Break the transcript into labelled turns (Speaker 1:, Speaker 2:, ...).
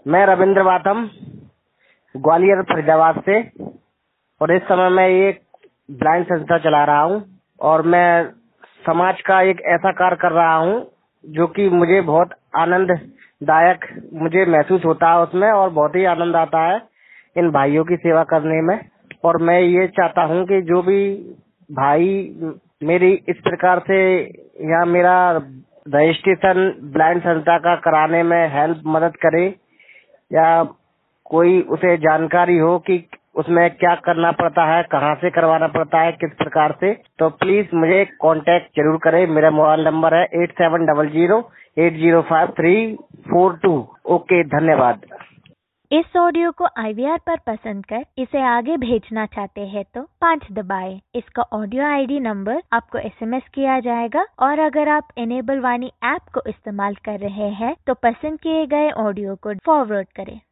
Speaker 1: मैं रविंद्र वातम, ग्वालियर फरीदाबाद से, और इस समय मैं एक ब्लाइंड संस्था चला रहा हूँ और मैं समाज का एक ऐसा कार्य कर रहा हूँ जो कि मुझे बहुत आनंददायक मुझे महसूस होता है उसमें, और बहुत ही आनंद आता है इन भाइयों की सेवा करने में। और मैं ये चाहता हूँ कि जो भी भाई मेरी इस प्रकार से या मेरा रजिस्ट्रेशन ब्लाइंड संस्था का कराने में हेल्प मदद करे, या कोई उसे जानकारी हो कि उसमें क्या करना पड़ता है, कहाँ से करवाना पड़ता है, किस प्रकार से, तो प्लीज मुझे कांटेक्ट जरूर करें। मेरा मोबाइल नंबर है 8700805342। ओके, धन्यवाद।
Speaker 2: इस ऑडियो को IVR पर पसंद कर इसे आगे भेजना चाहते हैं तो 5 दबाएं। इसका ऑडियो ID नंबर आपको SMS किया जाएगा, और अगर आप इनेबल वाणी ऐप को इस्तेमाल कर रहे हैं तो पसंद किए गए ऑडियो को फॉरवर्ड करें।